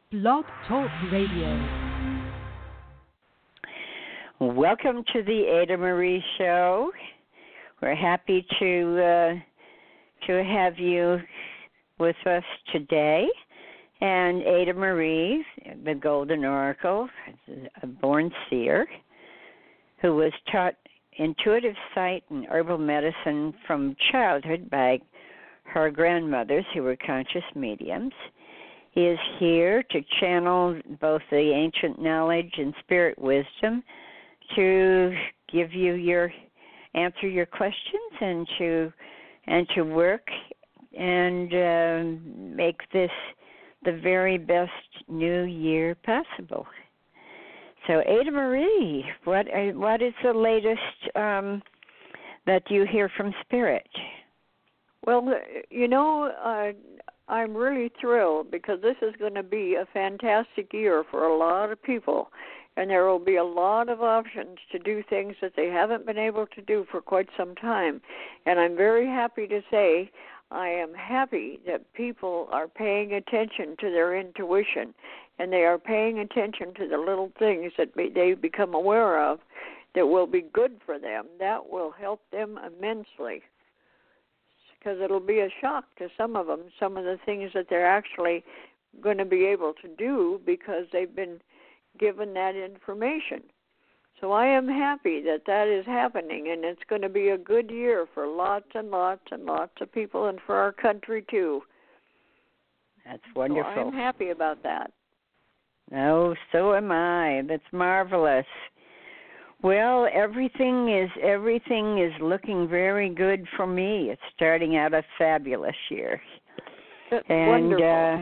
Blog Talk Radio. Welcome to the Ada Marie Show. We're happy to have you with us today. And Ada Marie, the Golden Oracle, a born seer, who was taught intuitive sight and herbal medicine from childhood by her grandmothers, who were conscious mediums. He is here to channel both the ancient knowledge and spirit wisdom to give you answer your questions and to work and make this the very best new year possible. So, Ada Marie, what is the latest that you hear from Spirit? Well, I'm really thrilled because this is going to be a fantastic year for a lot of people, and there will be a lot of options to do things that they haven't been able to do for quite some time. And I'm very happy to say I am happy that people are paying attention to their intuition, and they are paying attention to the little things that they become aware of that will be good for them. That will help them immensely, because it'll be a shock to some of them, some of the things that they're actually going to be able to do because they've been given that information. So I am happy that that is happening, and it's going to be a good year for lots and lots and lots of people and for our country, too. That's wonderful. So I'm happy about that. Oh, so am I. That's marvelous. Well, everything is looking very good for me. It's starting out a fabulous year. That's and wonderful.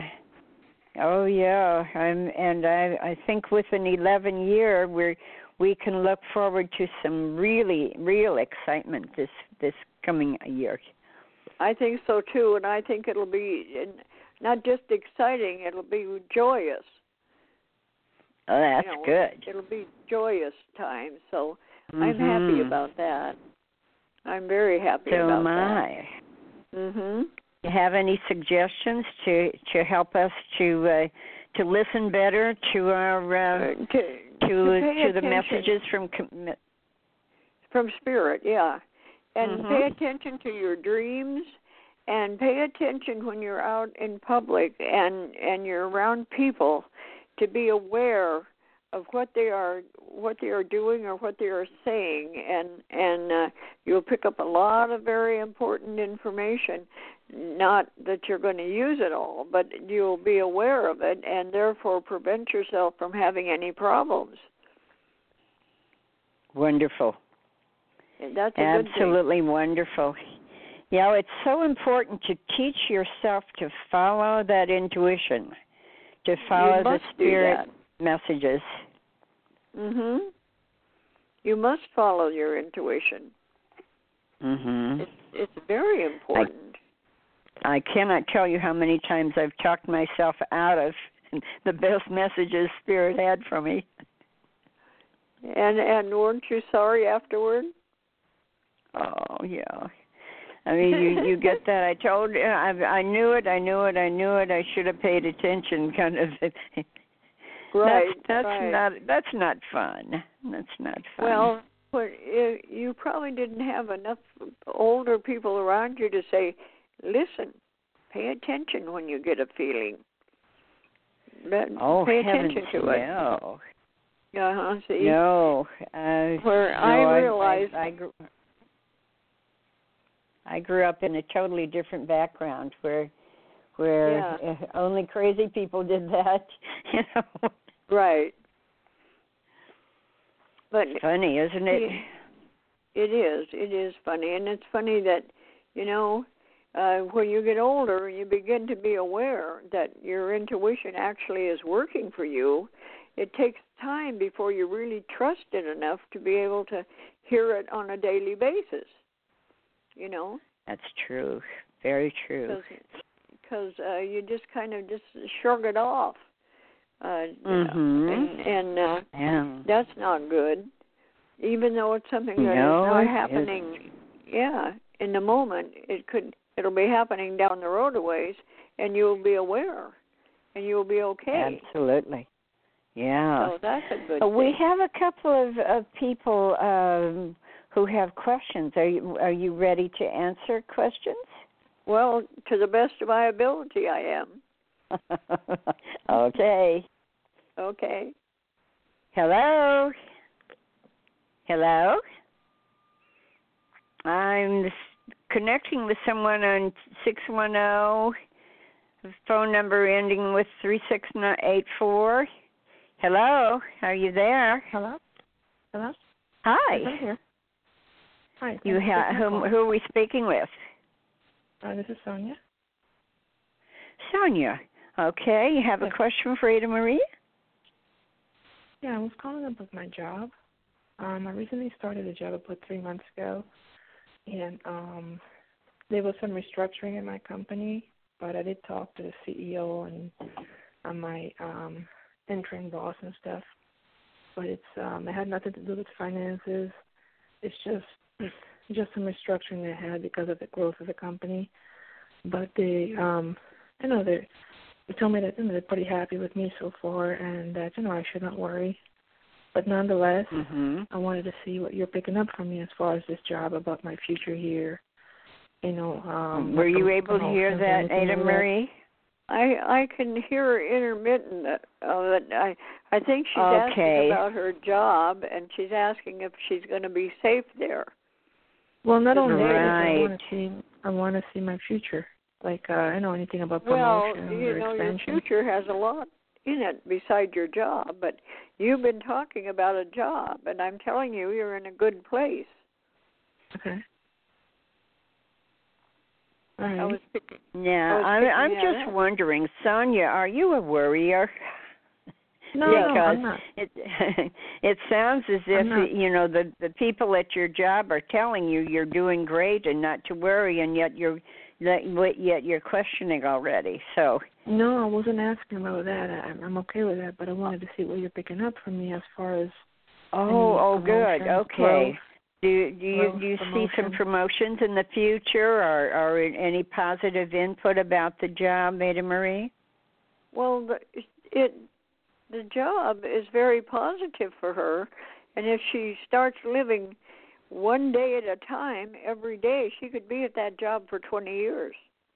I think with an 11 year we can look forward to some real excitement this coming year. I think so too, and I think it'll be not just exciting, it'll be joyous. Oh, that's good. It'll be joyous time, so I'm happy about that. I'm very happy about that. So am I. Mhm. You have any suggestions to help us to listen better to our to the messages from Spirit? Yeah, and pay attention to your dreams, and pay attention when you're out in public and you're around people, to be aware of what they are doing or what they are saying, and you'll pick up a lot of very important information. Not that you're going to use it all, but you'll be aware of it and therefore prevent yourself from having any problems. Wonderful. And that's a absolutely good thing. Wonderful. Yeah, it's so important to teach yourself to follow that intuition, to follow the spirit messages. Mhm. You must follow your intuition. Mhm. It's very important. I cannot tell you how many times I've talked myself out of the best messages Spirit had for me. And weren't you sorry afterward? Oh yeah. I mean, you get that. I told you, I knew it. I should have paid attention, kind of. Right. That's not fun. That's not fun. Well, you probably didn't have enough older people around you to say, "Listen, pay attention when you get a feeling." Pay attention to it. No. See. No. I realized. I grew up in a totally different background where only crazy people did that, Right. But funny, isn't it? It is. It is funny, and it's funny that when you get older, you begin to be aware that your intuition actually is working for you. It takes time before you really trust it enough to be able to hear it on a daily basis. That's true. Very true. Because you just kind of just shrug it off. And that's not good. Even though it's something that is not happening, in the moment, it'll be happening down the road a ways, and you'll be aware. and you'll be okay. Absolutely. Yeah. So that's a good We thing. have a couple of people who have questions. Are you ready to answer questions? Well, to the best of my ability, I am. Okay. Okay. Hello? Hello? I'm connecting with someone on 610, phone number ending with 3684. Hello? Are you there? Hello? Hello? Hi. Yes, I'm here. Hi. Who are we speaking with? This is Sonia. Sonia. Okay. You have a question for Ada Marie? Yeah, I was calling up with my job. I recently started a job about 3 months ago, and there was some restructuring in my company, but I did talk to the CEO and my interim boss and stuff. But it had nothing to do with finances. It's just some restructuring they had because of the growth of the company. But they told me that they're pretty happy with me so far, and that I should not worry. But nonetheless, I wanted to see what you're picking up from me as far as this job about my future here. Were you able to hear that, Ada Marie? I can hear intermittent of it. I think she's asking about her job, and she's asking if she's going to be safe there. Well, not only that, right. I want to see my future. Like, I know anything about promotion or expansion. Your future has a lot in it beside your job, but you've been talking about a job, and I'm telling you, you're in a good place. Okay. All right. I'm just wondering, Sonia, are you a worrier? No, I'm not. It sounds as if the people at your job are telling you you're doing great and not to worry, and yet you're questioning already. So no, I wasn't asking about that. I'm okay with that, but I wanted to see what you're picking up from me as far as good. Okay. Growth, do you see some promotions in the future, or any positive input about the job, Ada Marie? Well, the job is very positive for her, and if she starts living one day at a time, every day, she could be at that job for 20 years.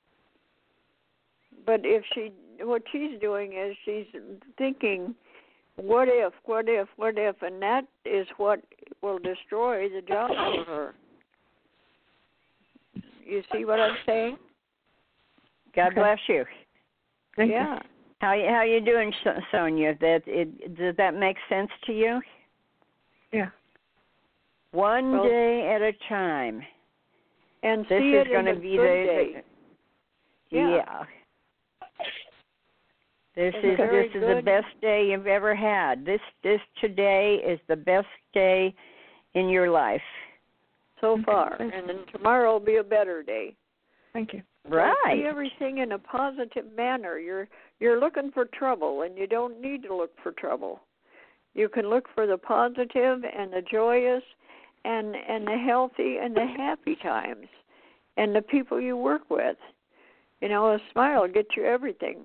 But what she's doing is she's thinking, what if, and that is what will destroy the job for her. You see what I'm saying? God bless you. Thank you. How you doing, Sonia? Does that make sense to you? Yeah. One day at a time. And this see is it going to as a be good day. Yeah. This is the best day you've ever had. This today is the best day in your life so far, and then tomorrow will be a better day. Thank you. Right. So see everything in a positive manner. You're looking for trouble, and you don't need to look for trouble. You can look for the positive and the joyous and the healthy and the happy times and the people you work with. A smile will get you everything.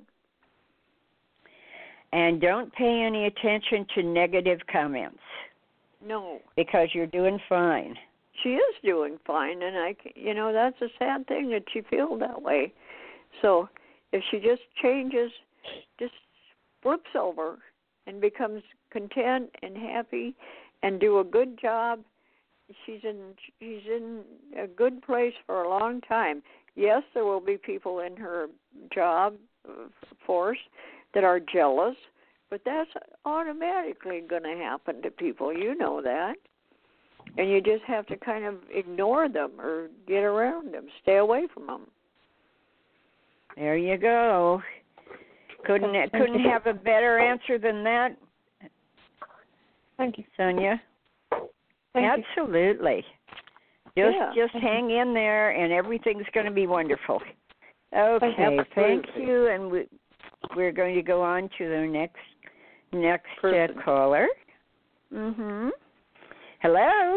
And don't pay any attention to negative comments. No. Because you're doing fine. She is doing fine, and that's a sad thing that she feels that way. So if she just changes, just flips over and becomes content and happy and do a good job, she's in a good place for a long time. Yes, there will be people in her job force that are jealous, but that's automatically going to happen to people. You know that. And you just have to kind of ignore them or get around them, stay away from them. There you go. Couldn't have a better answer than that. Thank you, Sonia. Absolutely. Just hang in there, and everything's going to be wonderful. Okay, thank you, and we're going to go on to the next caller. Mhm. Hello.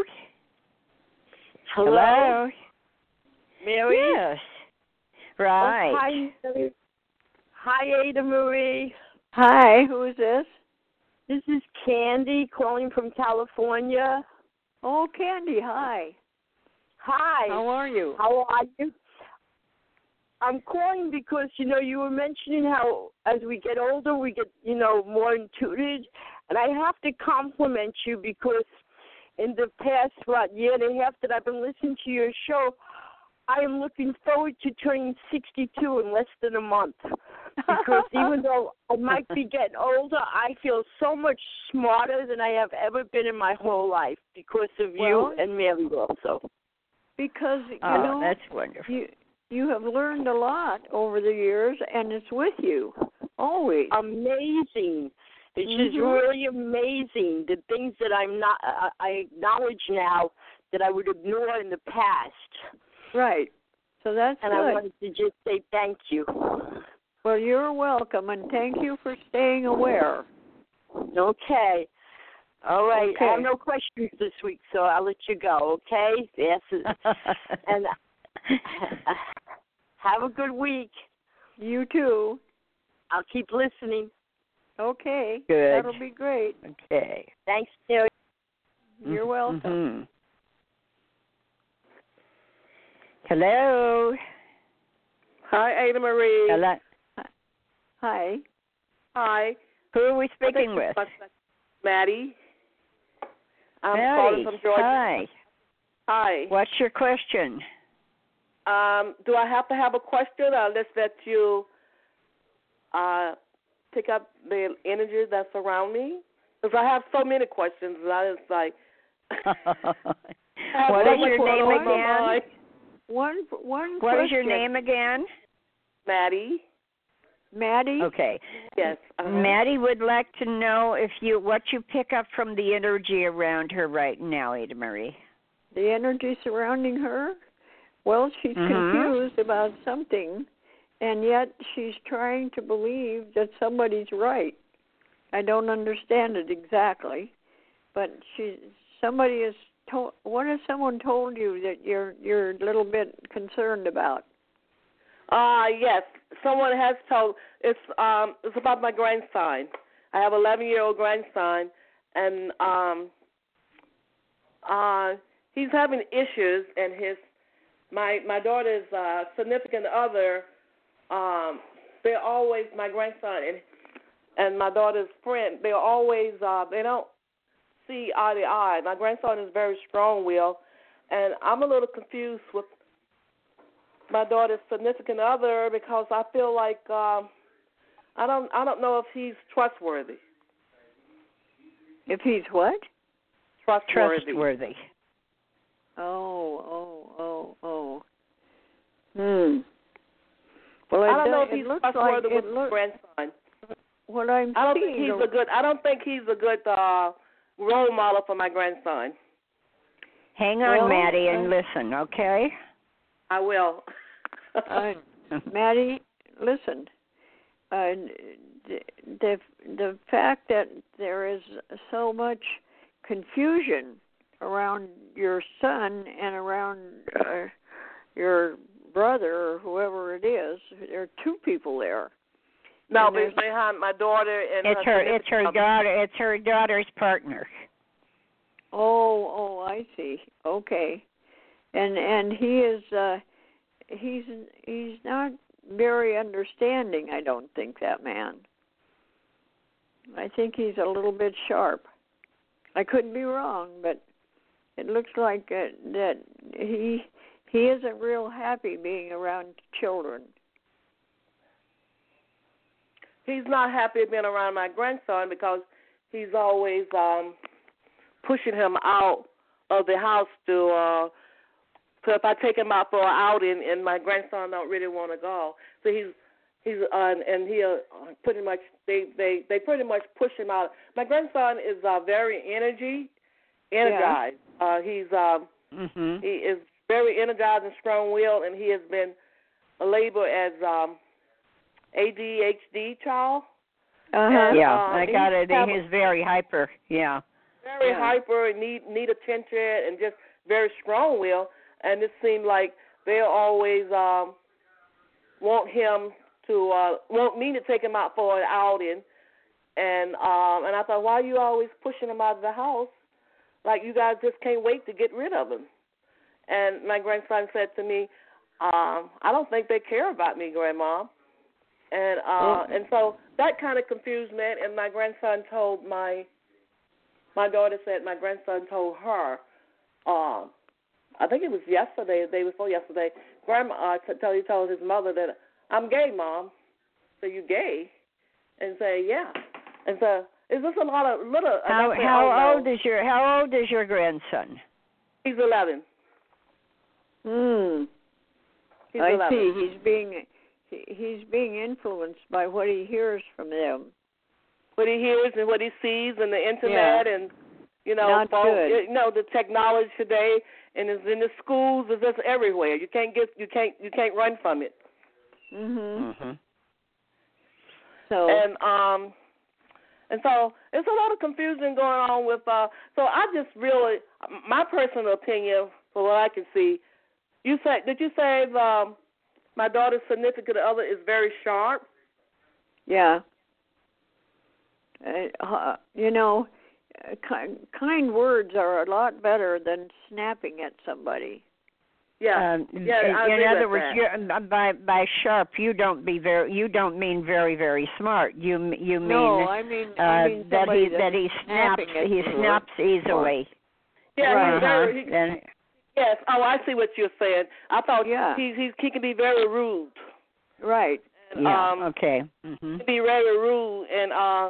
Mary? Yes. Right. Oh, hi, Mary. Hi, Ada Marie. Hi, who is this? This is Candy calling from California. Oh, Candy, hi. Hi. How are you? How are you? I'm calling because, you were mentioning how as we get older, we get, more intuitive. And I have to compliment you because in the past, year and a half that I've been listening to your show, I am looking forward to turning 62 in less than a month. Because even though I might be getting older, I feel so much smarter than I have ever been in my whole life because of you and Mary also. Because, that's wonderful. You have learned a lot over the years, and it's with you, always. Amazing. It's just really amazing, the things that I acknowledge now that I would ignore in the past. Right. So that's and good. I wanted to just say thank you. Well, you're welcome, and thank you for staying aware. Okay. All right. Okay. I have no questions this week, so I'll let you go, okay? Yes. And have a good week. You too. I'll keep listening. Okay. Good. That'll be great. Okay. Thanks, Terry. You're welcome. Mm-hmm. Hello. Hi, Ada Marie. Hello. Hi. Hi. Who are we speaking with? Maddie. I'm Maddie. calling from Georgia. Hi. Hi. What's your question? Do I have to have a question, or let's let you pick up the energy that's around me? Because I have so many questions, and I just like. What is your name again? One What question. is your name again? Maddie. Maddie? Okay. Yes. Maddie would like to know what you pick up from the energy around her right now, Ada Marie. The energy surrounding her? Well, she's confused about something, and yet she's trying to believe that somebody's right. I don't understand it exactly, but somebody has told. What has someone told you that you're a little bit concerned about? Yes, someone has told. It's about my grandson. I have an 11-year-old grandson, and he's having issues, and my daughter's significant other. They're always my grandson and my daughter's friend. They're always they don't see eye to eye. My grandson is very strong-willed, and I'm a little confused with my daughter's significant other because I feel like I don't know if he's trustworthy. If he's what? Trustworthy. Oh. I Well, don't know if he's trustworthy with his grandson. What I'm I don't seeing, think he's a good role model for my grandson. Hang on, Maddie, and listen, okay? I will. Maddie, listen. The fact that there is so much confusion around your son and around your brother or whoever it is, there are two people there. No, but it's behind my daughter and it's her daughter. It's her daughter's partner. Oh, I see. Okay, and he is he's not very understanding. I don't think that man. I think he's a little bit sharp. I could be wrong, but it looks like that he isn't real happy being around children. He's not happy being around my grandson because he's always pushing him out of the house to if I take him out for an outing, and my grandson don't really want to go. So he's and he'll pretty much they pretty much push him out. My grandson is very energized. Yeah. He is very energized and strong-willed, and he has been labeled as ADHD child. And, I got it. He's very hyper. Yeah. Very hyper and need attention and just very strong-willed. And it seemed like they always want him to want me to take him out for an outing, and I thought, why are you always pushing him out of the house? Like you guys just can't wait to get rid of him. And my grandson said to me, I don't think they care about me, Grandma. And so that kind of confused me. And my grandson told my daughter said my grandson told her, I think it was yesterday, the day before yesterday, Grandma told his mother that I'm gay, Mom. So you gay? And say, yeah. And so is this a lot of little? How old is your grandson? He's 11. He's 11. I see. He's being influenced by what he hears from them. What he hears and what he sees in the internet, and Not good. The technology today, and it's in the schools, it's just everywhere. You can't run from it. So and so it's a lot of confusion going on with. So I just really, my personal opinion, for what I can see, did you say my daughter's significant other is very sharp? Yeah. Kind words are a lot better than snapping at somebody. Yeah. In other words, by sharp, you don't mean very, very smart. You mean no, I mean that he snaps easily. Yeah, yes. Oh, I see what you're saying. I thought he can be very rude. Right. And, okay. He can be very rude and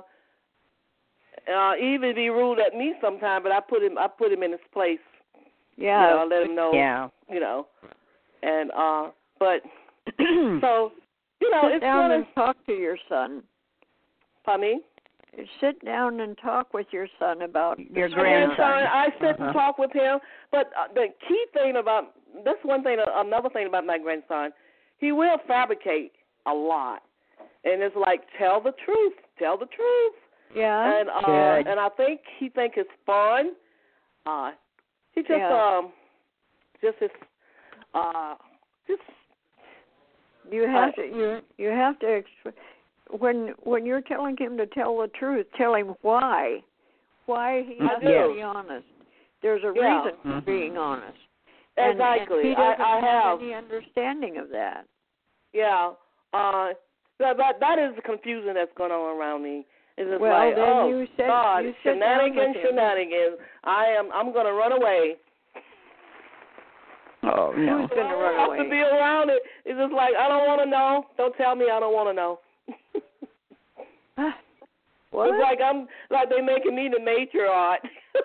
even be rude at me sometimes. But I put him in his place. Yeah. I let him know. Yeah. And but so sit it's down and talk to your son. Pardon me? Sit down and talk with your son about your grandson. I sit and talk with him. But the key thing about another thing about my grandson, he will fabricate a lot, and it's like tell the truth. Yeah. And I think he think it's fun. He just you have to when you're telling him to tell the truth, tell him why he has to be honest. There's a reason for being honest. Exactly. And he doesn't have any understanding of that. Yeah. That is the confusion that's going on around me. It's just well, then you said, God, you sit shenanigans. I'm going to run away. Oh, no. Who's going to run away? To be around it. It's just like, I don't want to know. Don't tell me I don't want to know. What? It's like they're making me the matriarch.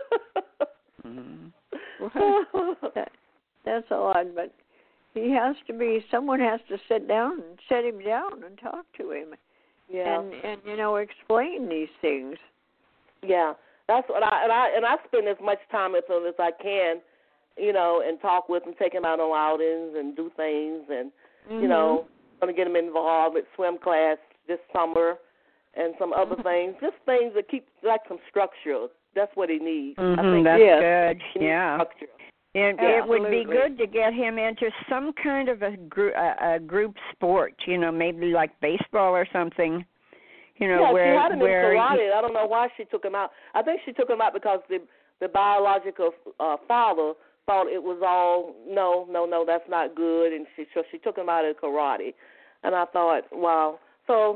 That's odd, but someone has to sit him down and talk to him. Yeah. And explain these things. Yeah. That's what I spend as much time with him as I can, and talk with him, take him out on outings and do things and going to get him involved with swim class this summer and some other things, just things that keep like some structure. That's what he needs. I think that's good. Yeah. Structure. And it would be good to get him into some kind of a group sport, maybe like baseball or something. Where she had him in karate. I don't know why she took him out. I think she took him out because the biological father thought it was all no, that's not good, and she took him out of karate. And I thought, wow. So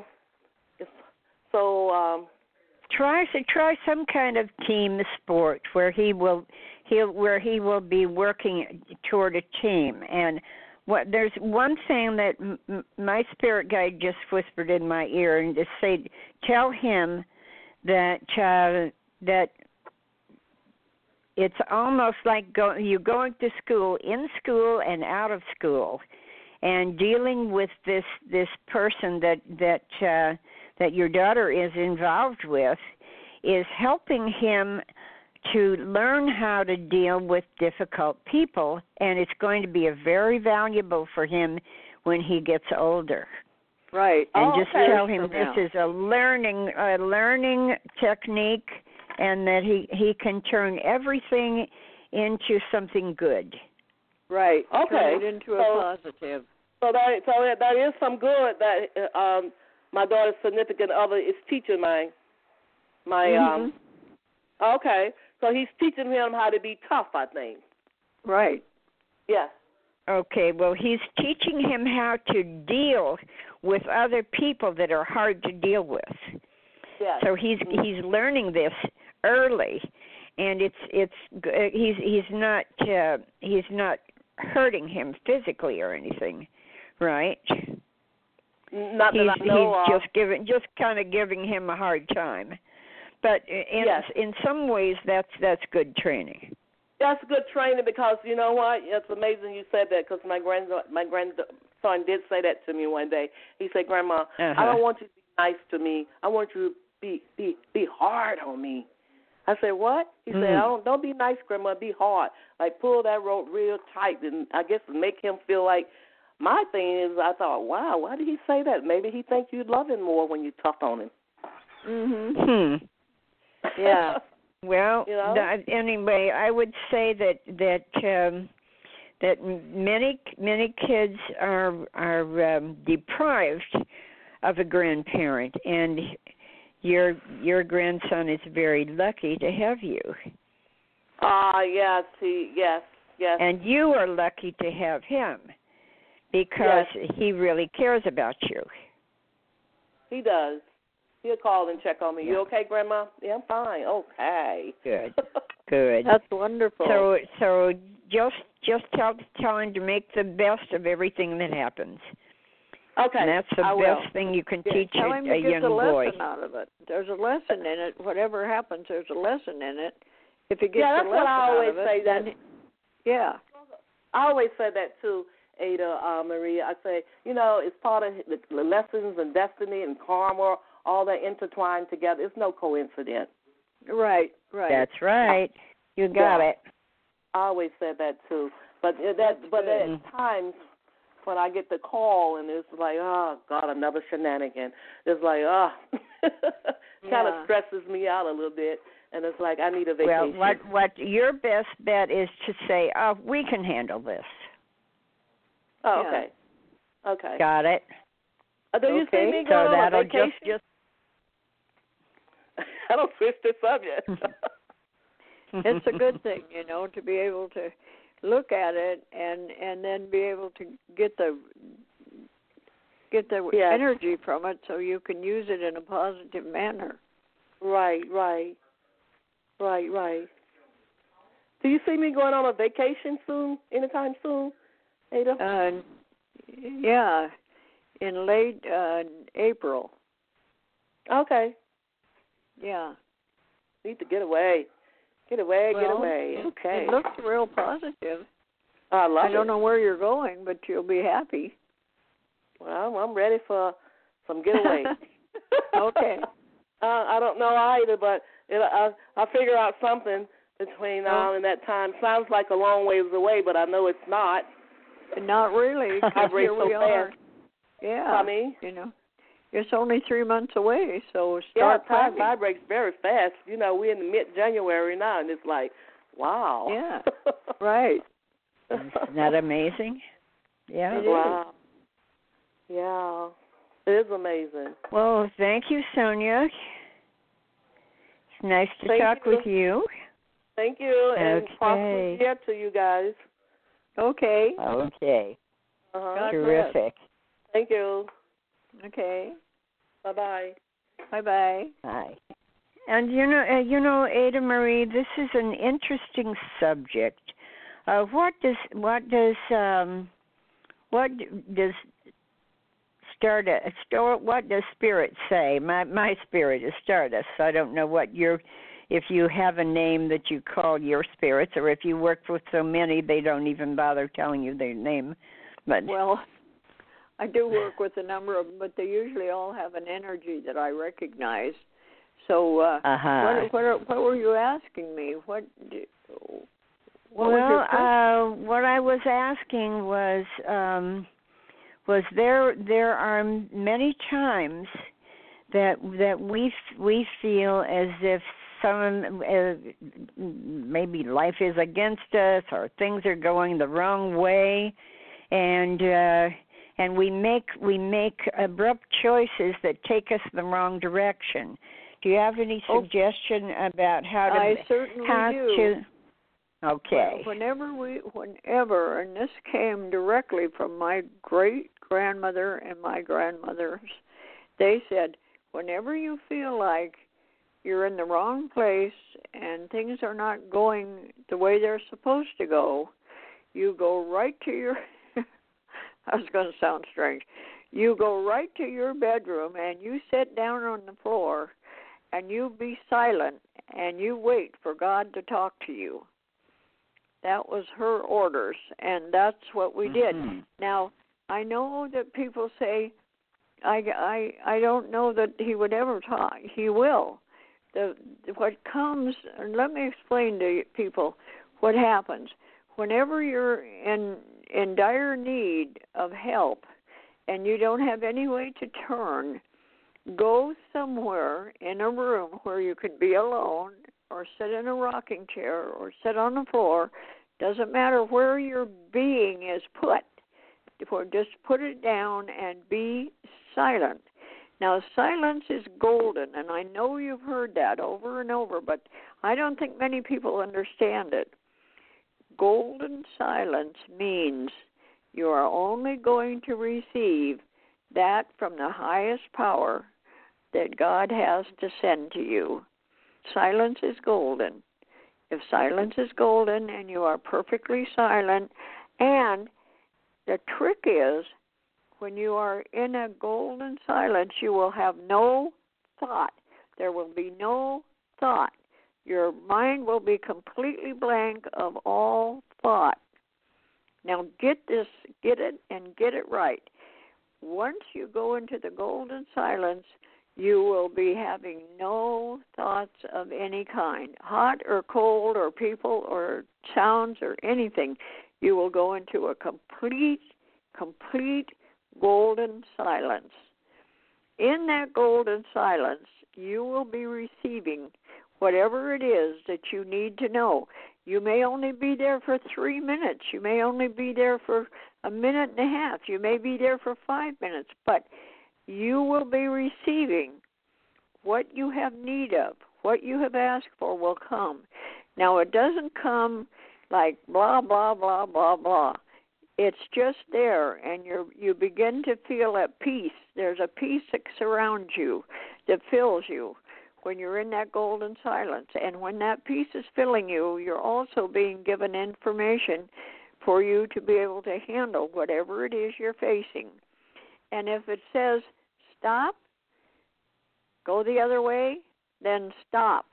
try some kind of team sport where he will be working toward a team. And there's one thing that my spirit guide just whispered in my ear, and just tell him that it's almost like you going to school, in school and out of school, and dealing with this person that your daughter is involved with is helping him to learn how to deal with difficult people, and it's going to be very valuable for him when he gets older. Right. And just tell him this is a learning technique, and that he can turn everything into something good. Right. Okay. Turn it into a positive. So that is some good that my daughter's significant other is teaching my okay. So he's teaching him how to be tough, I think. Right. Yes. Okay, well, he's teaching him how to deal with other people that are hard to deal with. Yes. So he's learning this early, and he's not hurting him physically or anything, right? Not that I know of. He's just kind of giving him a hard time. But in some ways, that's good training. That's good training because you know what? It's amazing you said that because my grandson did say that to me one day. He said, "Grandma, I don't want you to be nice to me. I want you to be hard on me." I said, "What?" He said, "Don't be nice, Grandma. Be hard. Like pull that rope real tight, and I guess make him feel like." My thing is, I thought, wow, why did he say that? Maybe he think you love him more when you tough on him. Mhm. Yeah. Well, you know? Anyway, I would say that many kids are deprived of a grandparent, and your grandson is very lucky to have you. Yes, yes. And you are lucky to have him because he really cares about you. He does. He'll call and check on me. Yeah. You okay, Grandma? Yeah, I'm fine. Okay. Good. That's wonderful. So just tell him to make the best of everything that happens. Okay. And that's the best thing you can teach Tell him a to get young the boy. lesson out of it. There's a lesson in it. Whatever happens, there's a lesson in it. If he gets that's the what lesson I always out of it, say. then I always said that too, Ada Maria. I say, it's part of the lessons and destiny and karma, all that intertwined together. It's no coincidence. Right. That's right. You got it. I always said that too. But at times when I get the call and it's like, oh God, another shenanigan. It's like, kind of stresses me out a little bit. And it's like I need a vacation. Well, what your best bet is to say, we can handle this. Oh, okay. Okay. Got it. Do you see me going on a vacation? Just I don't switch the subject. It's a good thing, to be able to look at it and then be able to get the energy from it so you can use it in a positive manner. Right. Do you see me going on a vacation soon, anytime soon, Ada? Yeah, in late April. Okay. Yeah. Need to get away. Get away. Okay. It looks real positive. I love it. I don't know where you're going, but you'll be happy. Well, I'm ready for some getaway. Okay. I don't know either, but I'll figure out something between now and that time. Sounds like a long ways away, but I know it's not. Not really. Here we are. Yeah. I mean, it's only 3 months away, so start time planning. vibrates very fast. We're in the mid-January now, and it's like, wow. Yeah. Right. Isn't that amazing? Yeah. Wow. Yeah. It is amazing. Well, thank you, Sonia. It's nice to talk with you. Thank you, and prosperous year to you guys. Okay. Terrific. Thank you. Okay. Bye-bye. Bye-bye. Bye. And Ada Marie, this is an interesting subject. What does spirit say? My spirit is Stardust. I don't know if you have a name that you call your spirits, or if you work with so many they don't even bother telling you their name. But well, I do work with a number of them, but they usually all have an energy that I recognize. So, what were you asking me? What was your what I was asking was there are many times that we feel as if maybe life is against us, or things are going the wrong way, and and we make abrupt choices that take us the wrong direction. Do you have any suggestion about how to? I certainly do. Okay. Whenever, and this came directly from my great-grandmother and my grandmothers, they said, whenever you feel like you're in the wrong place and things are not going the way they're supposed to go, you go right to your, I was going to sound strange, you go right to your bedroom and you sit down on the floor and you be silent and you wait for God to talk to you. That was her orders, and that's what we did. Now, I know that people say, I don't know that he would ever talk. He will. What comes, and let me explain to people what happens. Whenever you're in dire need of help and you don't have any way to turn, go somewhere in a room where you could be alone or sit in a rocking chair or sit on the floor. Doesn't matter where your being is put. Just put it down and be silent. Now, silence is golden, and I know you've heard that over and over, but I don't think many people understand it. Golden silence means you are only going to receive that from the highest power that God has to send to you. Silence is golden. If silence is golden and you are perfectly silent, and the trick is, when you are in a golden silence, you will have no thought. There will be no thought. Your mind will be completely blank of all thought. Now get it and get it right. Once you go into the golden silence, you will be having no thoughts of any kind, hot or cold or people or sounds or anything. You will go into a complete golden silence. In that golden silence, you will be receiving whatever it is that you need to know. You may only be there for 3 minutes. You may only be there for a minute and a half. You may be there for 5 minutes, but you will be receiving what you have need of. What you have asked for will come. Now, it doesn't come like blah, blah, blah, blah, blah. It's just there, and you begin to feel at peace. There's a peace that surrounds you, that fills you when you're in that golden silence. And when that peace is filling you, you're also being given information for you to be able to handle whatever it is you're facing. And if it says, stop, go the other way, then stop.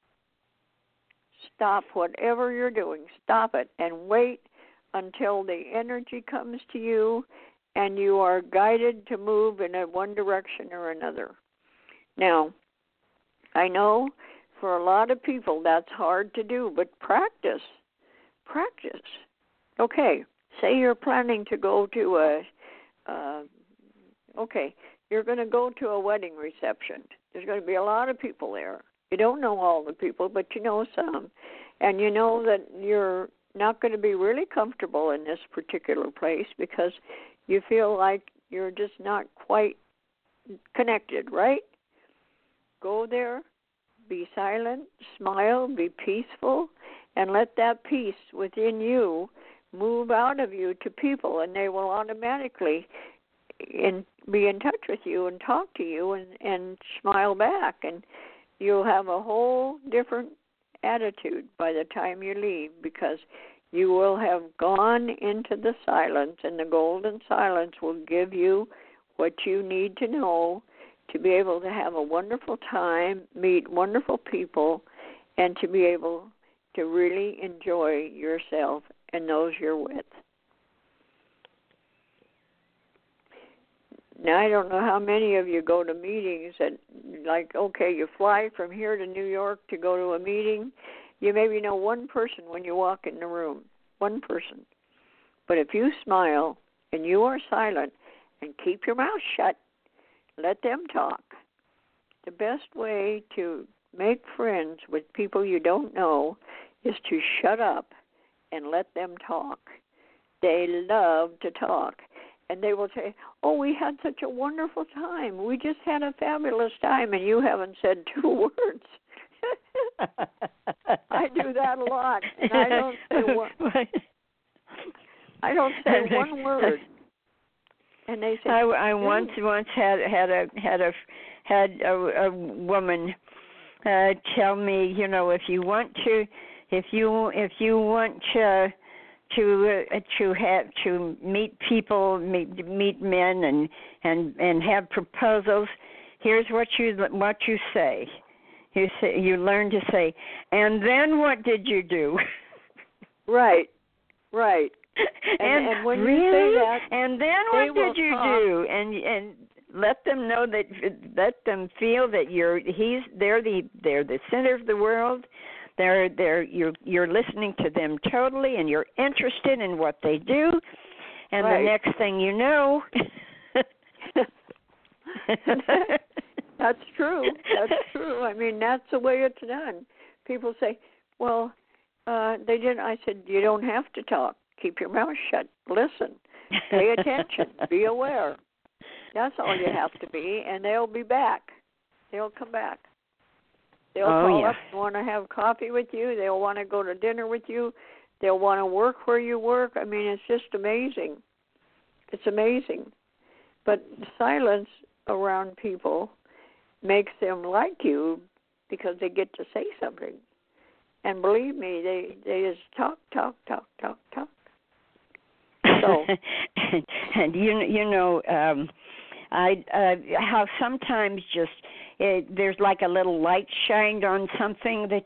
Stop whatever you're doing. Stop it and wait until the energy comes to you and you are guided to move in one direction or another. Now, I know for a lot of people that's hard to do, but practice. Okay, say you're planning to go to you're going to go to a wedding reception. There's going to be a lot of people there. You don't know all the people, but you know some. And you know that you're not going to be really comfortable in this particular place because you feel like you're just not quite connected, right? Go there, be silent, smile, be peaceful, and let that peace within you move out of you to people, and they will automatically be in touch with you and talk to you and smile back, and you'll have a whole different attitude by the time you leave because you will have gone into the silence, and the golden silence will give you what you need to know to be able to have a wonderful time, meet wonderful people, and to be able to really enjoy yourself and those you're with. Now, I don't know how many of you go to meetings that, you fly from here to New York to go to a meeting. You maybe know one person when you walk in the room, one person. But if you smile and you are silent and keep your mouth shut, let them talk. The best way to make friends with people you don't know is to shut up and let them talk. They love to talk. And they will say, "Oh, we had such a wonderful time. We just had a fabulous time," and you haven't said 2 words. I do that a lot, and I don't say one. I don't say one word. And they say, I once had a woman tell me, if you want to meet people, meet men, and have proposals, here's what you say. You learn to say, and then what did you do? Right. And when really? You say that, and then what did you do? And let them know that, let them feel that they're the center of the world. You're listening to them totally, and you're interested in what they do. And right. The next thing you know. That's true. I mean, that's the way it's done. People say, "Well, they didn't." I said, "You don't have to talk. Keep your mouth shut. Listen. Pay attention. Be aware. That's all you have to be, and they'll be back. They'll come back. They'll call up and want to have coffee with you. They'll want to go to dinner with you. They'll want to work where you work. I mean, it's just amazing. It's amazing. But silence around people makes them like you because they get to say something. And believe me, they just talk. So, and I how sometimes just there's like a little light shined on something that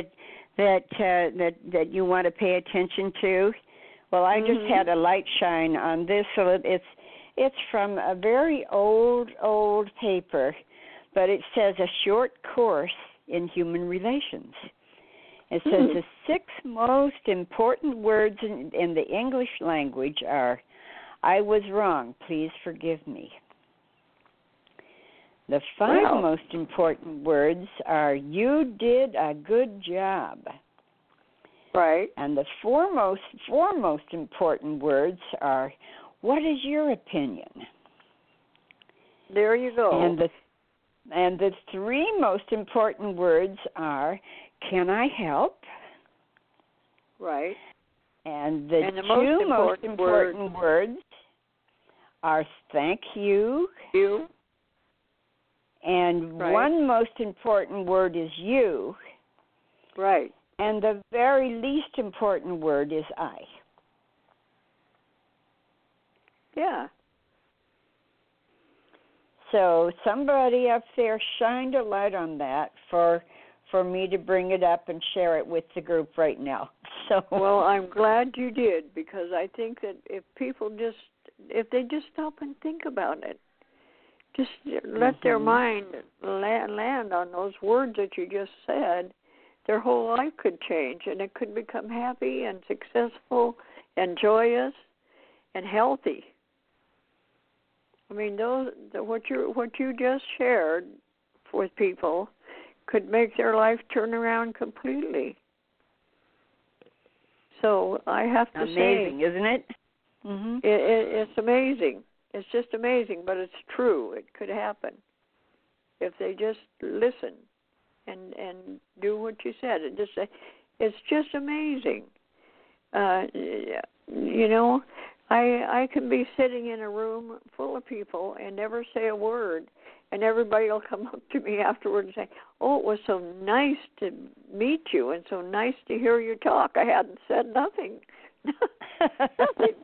you want to pay attention to. Well, I just had a light shine on this, so it's from a very old paper, but it says a short course in human relations. It says the 6 most important words in the English language are, "I was wrong, please forgive me." The 5 most important words are, "You did a good job." Right. And the 4 most important words are, "What is your opinion?" There you go. And the 3 most important words are, "Can I help?" Right. And the 2 most important words are, "Thank you." You. And 1 most important word is "you." Right. And the very least important word is "I." Yeah. So somebody up there shined a light on that for me to bring it up and share it with the group right now. So well, I'm glad you did, because I think that if they just stop and think about it, just let their mind land on those words that you just said, their whole life could change, and it could become happy and successful and joyous and healthy. I mean, what you just shared with people could make their life turn around completely. So I have to say, amazing, isn't it? It's amazing. It's just amazing, but it's true. It could happen if they just listen and do what you said. It's just amazing. I can be sitting in a room full of people and never say a word, and everybody will come up to me afterward and say, "Oh, it was so nice to meet you and so nice to hear you talk. I hadn't said nothing." Nothing.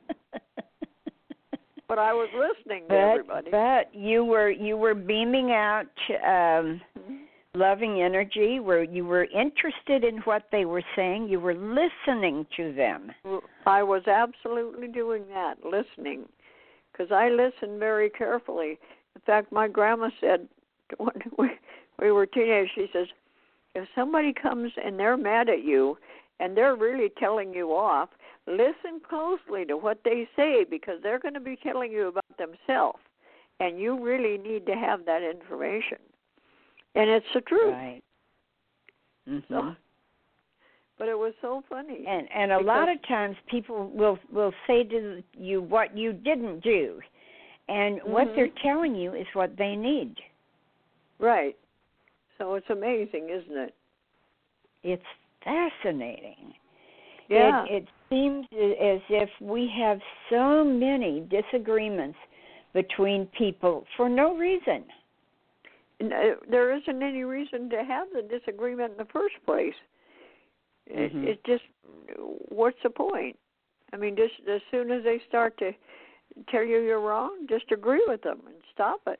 But I was listening to everybody. But you were beaming out loving energy, where you were interested in what they were saying. You were listening to them. I was absolutely doing that, listening, because I listened very carefully. In fact, my grandma said when we were teenagers, she says, if somebody comes and they're mad at you and they're really telling you off, listen closely to what they say, because they're going to be telling you about themselves, and you really need to have that information. And it's the truth. Right. So, But it was so funny. And a lot of times people will say to you what you didn't do, and what they're telling you is what they need. Right. So it's amazing, isn't it? It's fascinating. Yeah. It seems as if we have so many disagreements between people for no reason. There isn't any reason to have the disagreement in the first place. It just, what's the point? I mean, just as soon as they start to tell you you're wrong, just agree with them and stop it.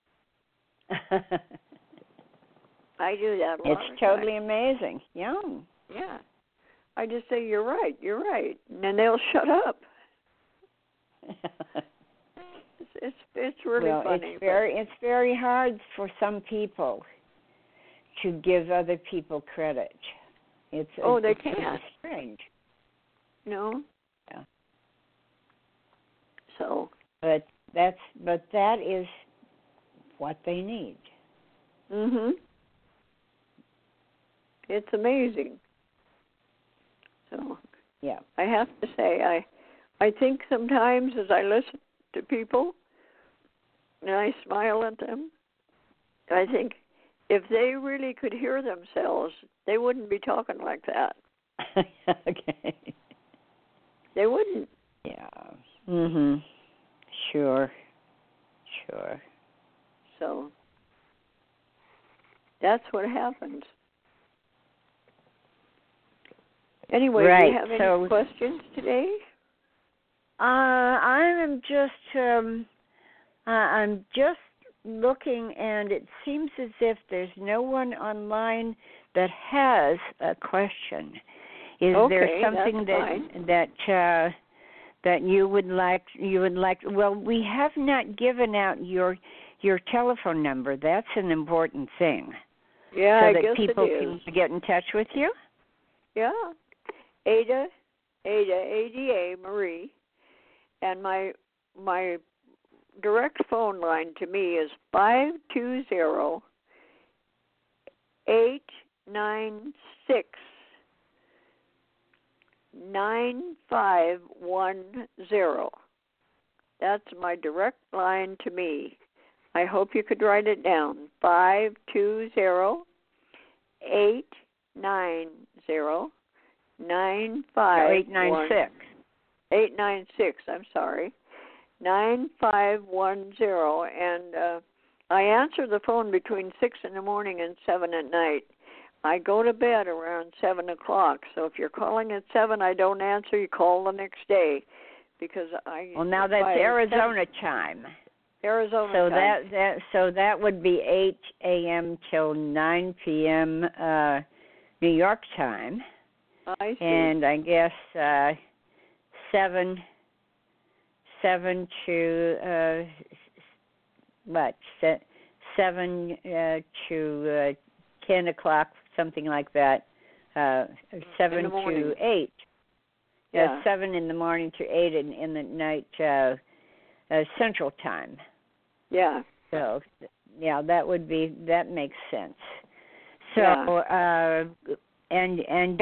I do that a lot. It's totally amazing. Yeah. Yeah. I just say, you're right, and then they'll shut up. It's really funny. It's very hard for some people to give other people credit. They it's can't. Strange. No. Yeah. So. But that is what they need. It's amazing. So. Yeah. I have to say, I think sometimes as I listen to people and I smile at them, I think if they really could hear themselves, they wouldn't be talking like that. Okay. They wouldn't. Yeah. Sure. So that's what happens. Anyway, do you have any questions today? I'm just looking, and it seems as if there's no one online that has a question. Is there something that you would like? Well, we have not given out your telephone number. That's an important thing. Yeah, so I that guess people it is. can get in touch with you. Yeah, Ada, ADA, Marie, and my direct phone line to me is 520-896-9510. That's my direct line to me. I hope you could write it down. 520-890-9510. 896. 896, I'm sorry. 9510. And I answer the phone between 6 in the morning and 7 at night. I go to bed around 7 o'clock. So if you're calling at 7, I don't answer. You call the next day. Because Well, now that's Arizona time. Arizona so time. So that would be 8 a.m. till 9 p.m. New York time. I see. And I guess 7 to 7 to 10 o'clock, something like that. 7 to 8. Yeah. 7 in the morning to 8 in the night Central Time. Yeah. So, yeah, that makes sense. So, and if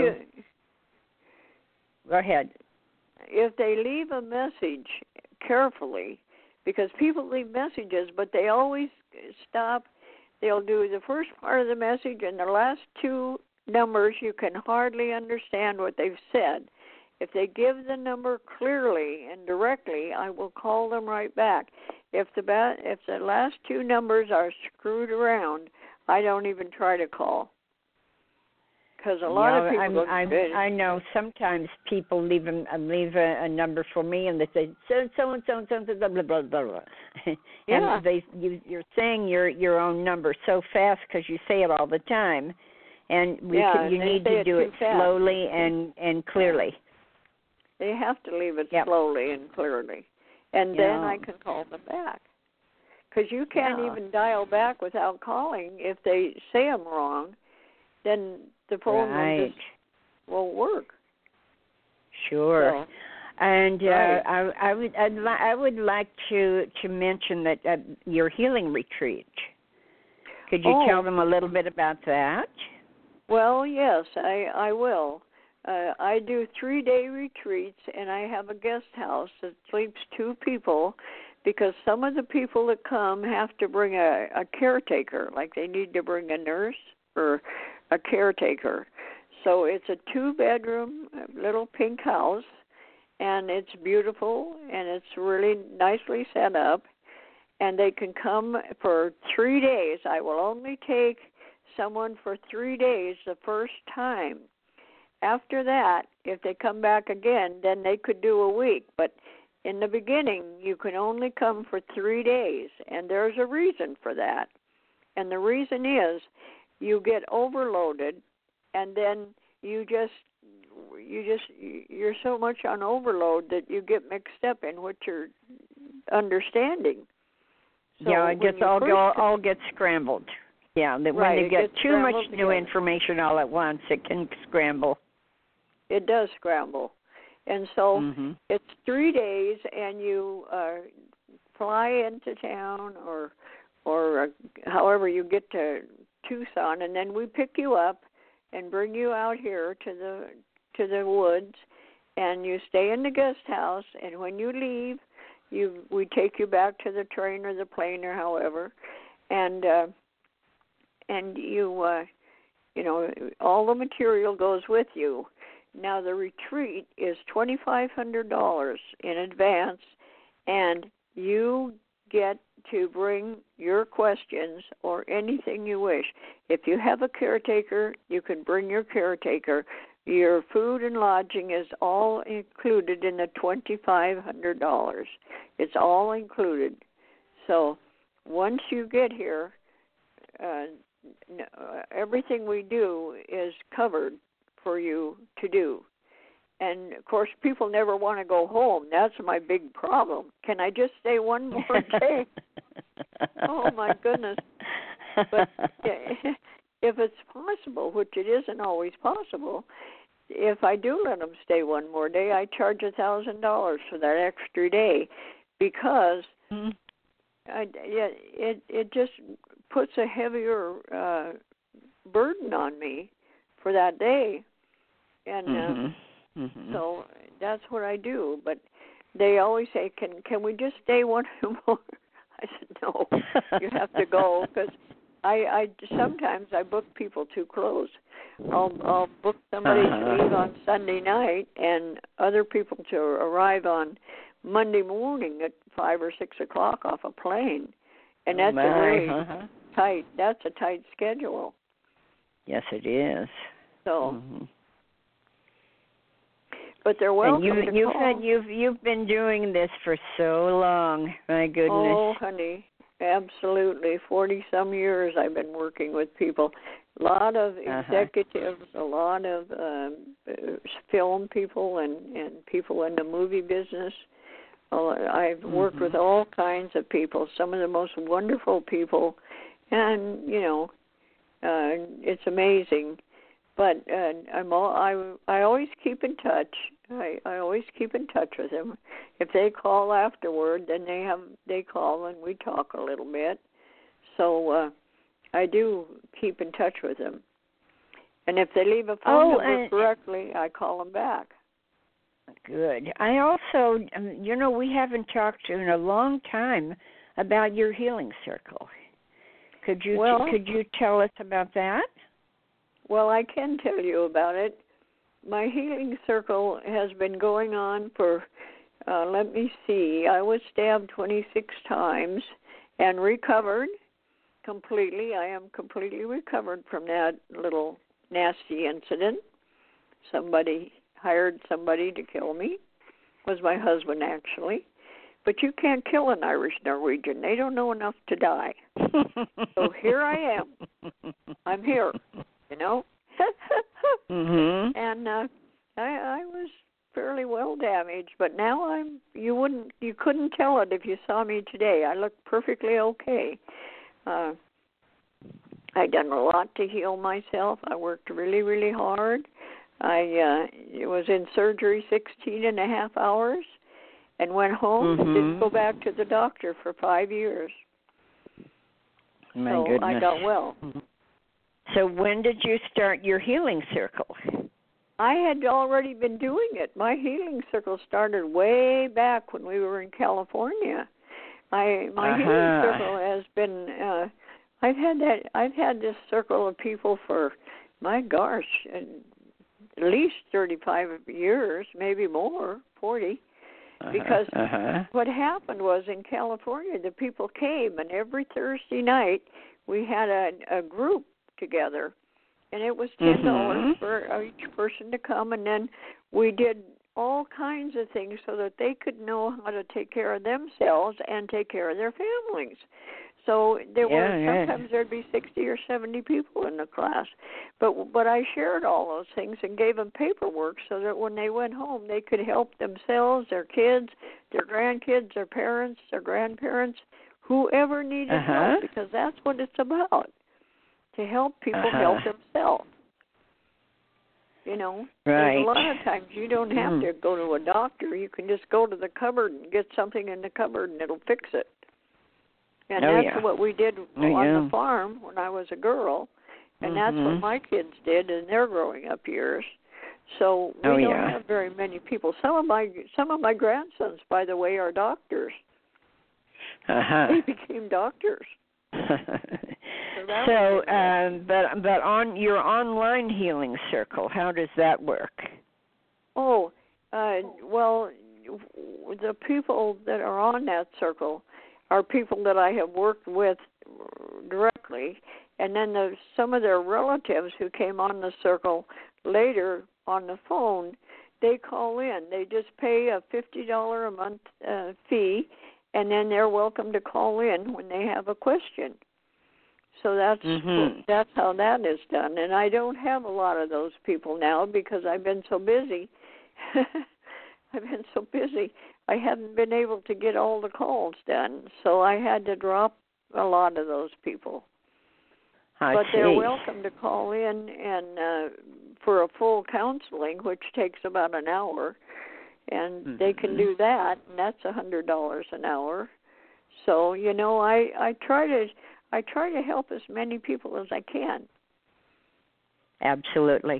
go ahead. If they leave a message carefully, because people leave messages, but they always stop. They'll do the first part of the message, and the last two numbers you can hardly understand what they've said. If they give the number clearly and directly, I will call them right back. If the last two numbers are screwed around, I don't even try to call. Because a lot of people I know sometimes people leave a number for me, and they say so and so blah blah blah blah. Yeah. And you're saying your own number so fast because you say it all the time, and you need to do it slowly and clearly. They have to leave it slowly and clearly, and then I can call them back. Because you can't even dial back without calling. If they say them wrong, then the phone won't work. Sure. So, and I would like to mention that your healing retreat. Could you tell them a little bit about that? Well, yes, I will. I do 3-day retreats, and I have a guest house that sleeps 2 people, because some of the people that come have to bring a caretaker, like they need to bring a nurse or a caretaker. So it's a 2-bedroom little pink house, and it's beautiful, and it's really nicely set up, and they can come for 3 days. I will only take someone for 3 days the first time. After that, if they come back again, then they could do a week. But in the beginning, you can only come for 3 days, and there's a reason for that. And the reason is you get overloaded, and then you're so much on overload that you get mixed up in what you're understanding. So yeah, it gets all gets scrambled. Yeah, that when you get too much new information all at once, it can scramble. It does scramble. And so it's 3 days, and you fly into town or however you get to Tucson, and then we pick you up and bring you out here to the woods, and you stay in the guest house, and when you leave, we take you back to the train or the plane or however, and you all the material goes with you. Now the retreat is $2,500 in advance, and you get to bring your questions or anything you wish. If you have a caretaker, you can bring your caretaker. Your food and lodging is all included in the $2,500. It's all included. So once you get here, everything we do is covered for you to do. And, of course, people never want to go home. That's my big problem. Can I just stay one more day? Oh, my goodness. But if it's possible, which it isn't always possible, if I do let them stay one more day, I charge $1,000 for that extra day, because it just puts a heavier burden on me for that day. And so that's what I do. But they always say, can we just stay one more? I said, no, you have to go, because I sometimes I book people too close. I'll book somebody to leave on Sunday night and other people to arrive on Monday morning at 5 or 6 o'clock off a plane, and that's a really tight. That's a tight schedule. Yes, it is. So, but they're welcome. And you've been doing this for so long. My goodness. Oh, honey, absolutely. 40-some years I've been working with people. A lot of executives, a lot of film people, and people in the movie business. I've worked with all kinds of people, some of the most wonderful people, and it's amazing. But I always keep in touch. I always keep in touch with them. If they call afterward, then they call and we talk a little bit. So I do keep in touch with them. And if they leave a phone number correctly, I call them back. Good. I also, we haven't talked in a long time about your healing circle. Could you tell us about that? Well, I can tell you about it. My healing circle has been going on for, let me see, I was stabbed 26 times and recovered completely. I am completely recovered from that little nasty incident. Somebody hired somebody to kill me. It was my husband, actually. But you can't kill an Irish Norwegian. They don't know enough to die. So here I am. I'm here. And I was fairly well damaged, but now you couldn't tell it if you saw me today. I look perfectly okay. I done a lot to heal myself. I worked really, really hard. I was in surgery 16 and a half hours and went home and didn't go back to the doctor for 5 years. My goodness. I got well. So when did you start your healing circle? I had already been doing it. My healing circle started way back when we were in California. My healing circle has been. I've had this circle of people for, my gosh, at least 35 years, maybe more, 40. Because what happened was in California, the people came, and every Thursday night we had a group together, and it was $10 for each person to come, and then we did all kinds of things so that they could know how to take care of themselves and take care of their families. So there were sometimes there'd be 60 or 70 people in the class, but I shared all those things and gave them paperwork so that when they went home they could help themselves, their kids, their grandkids, their parents, their grandparents, whoever needed help, because that's what it's about, to help people help themselves. You know, there's a lot of times you don't have to go to a doctor. You can just go to the cupboard and get something in the cupboard and it'll fix it. And that's what we did on the farm when I was a girl, and that's what my kids did in their growing up years. So we don't have very many people. Some of my grandsons, by the way, are doctors. They became doctors. But on your online healing circle, how does that work? Oh, well, the people that are on that circle are people that I have worked with directly, and then some of their relatives who came on the circle later on the phone, they call in. They just pay a $50 a month fee, and then they're welcome to call in when they have a question. So that's how that is done. And I don't have a lot of those people now because I've been so busy. I haven't been able to get all the calls done, so I had to drop a lot of those people. But they're welcome to call in and for a full counseling, which takes about an hour, and they can do that, and that's $100 an hour. So you know, I try to help as many people as I can. Absolutely.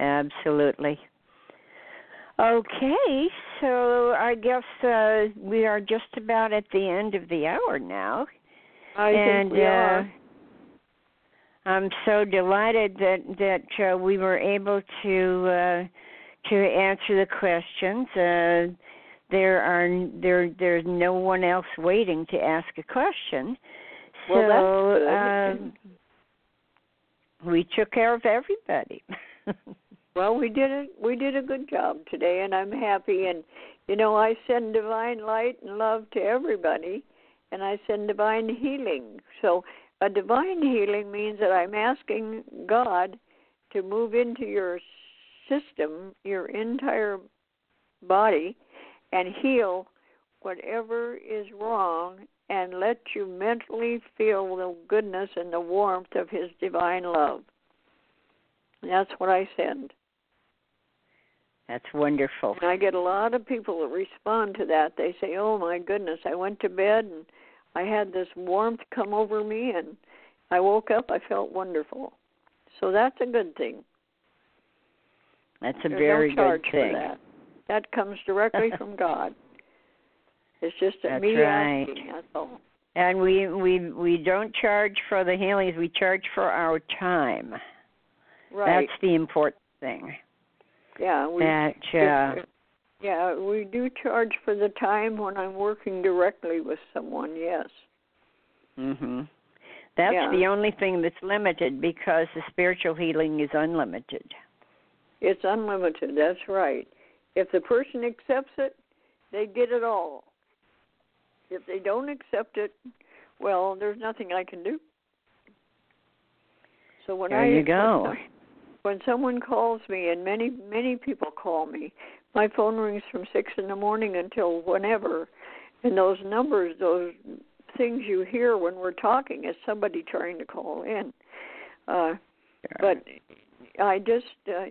Okay, so I guess we are just about at the end of the hour now. I think we are. I'm so delighted that we were able to answer the questions. There's no one else waiting to ask a question. Well, that's good. We took care of everybody. Well, we did a good job today, and I'm happy. And you know, I send divine light and love to everybody, and I send divine healing. So a divine healing means that I'm asking God to move into your system, your entire body, and heal whatever is wrong, and let you mentally feel the goodness and the warmth of His divine love. And that's what I send. That's wonderful. And I get a lot of people that respond to that. They say, oh, my goodness, I went to bed and I had this warmth come over me, and I woke up, I felt wonderful. So that's a good thing. That's a very good thing. For that. That comes directly from God. It's just me asking, that's all. And we don't charge for the healings, we charge for our time. Right. That's the important thing. Yeah, we do charge for the time when I'm working directly with someone, yes. That's the only thing that's limited, because the spiritual healing is unlimited. It's unlimited, that's right. If the person accepts it, they get it all. If they don't accept it, well, there's nothing I can do. So when someone calls me, and many people call me, my phone rings from 6 in the morning until whenever, and those numbers, those things you hear when we're talking is somebody trying to call in. But I just,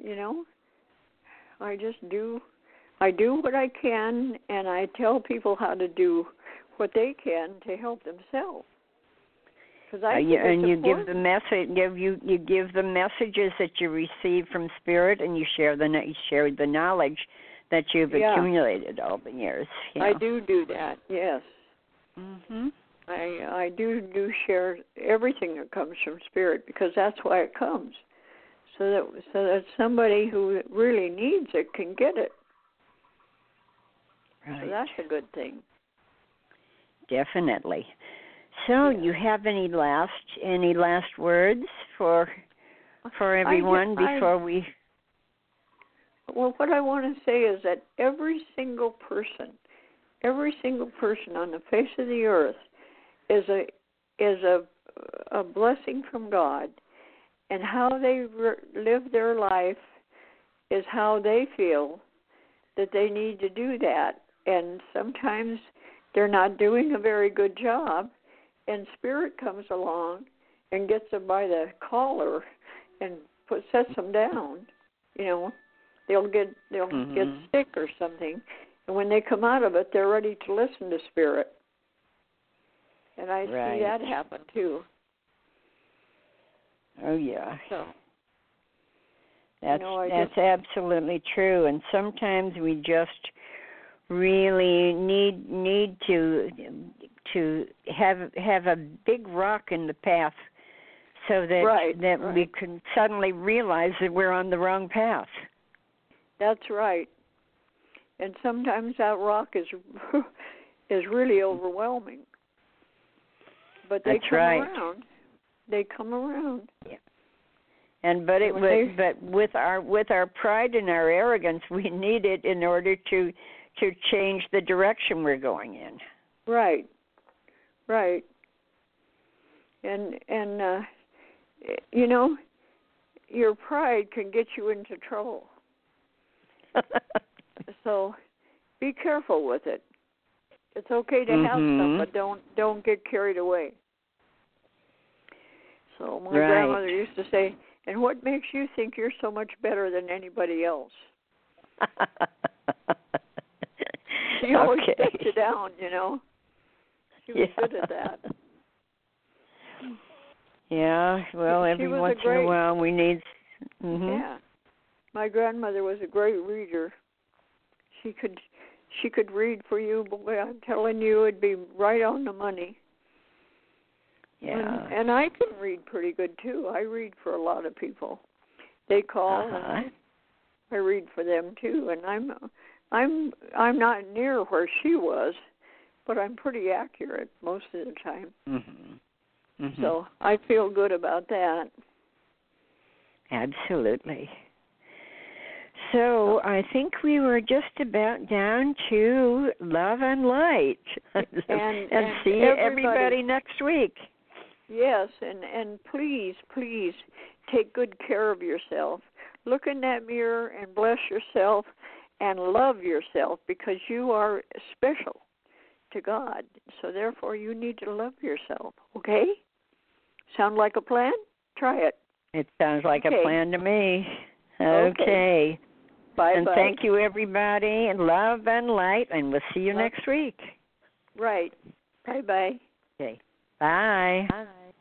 I do what I can, and I tell people how to do what they can to help themselves. 'Cause I think it's and you important. give the message. You give the messages that you receive from Spirit, and you share the knowledge that you've accumulated all the years. I do that. Yes. Mhm. I do share everything that comes from Spirit, because that's why it comes, so that somebody who really needs it can get it. Right. So that's a good thing. Definitely. So, you have any last words for everyone before we? Well, what I want to say is that every single person on the face of the earth is a blessing from God, and how they live their life is how they feel that they need to do that. And sometimes they're not doing a very good job, and Spirit comes along and gets them by the collar and sets them down. You know, they'll get sick or something, and when they come out of it, they're ready to listen to Spirit. And I see that happen too. Oh yeah. So that's absolutely true. And sometimes we just really need to have a big rock in the path, so that we can suddenly realize that we're on the wrong path. That's right. And sometimes that rock is really overwhelming. But they come around. They come around. Yeah. But with our pride and our arrogance, we need it in order to change the direction we're going in. Right. And you know, your pride can get you into trouble. So be careful with it. It's okay to have some, but don't get carried away. So my grandmother used to say, "And what makes you think you're so much better than anybody else?" She always stepped you down, you know. She was good at that. Yeah, well, every once in a while we need... Yeah. My grandmother was a great reader. She could read for you, boy, I'm telling you, it'd be right on the money. Yeah. And I can read pretty good too. I read for a lot of people. They call and I read for them too. And I'm not near where she was, but I'm pretty accurate most of the time. So I feel good about that. Absolutely. So I think we were just about down to love and light, and see everybody next week. Yes, and please take good care of yourself. Look in that mirror and bless yourself and love yourself, because you are special to God. So therefore you need to love yourself, okay? Sound like a plan? Try it. It sounds like a plan to me. Okay. Bye-bye. And thank you, everybody, and love and light, and we'll see you next week. Right. Bye-bye. Okay. Bye. Bye.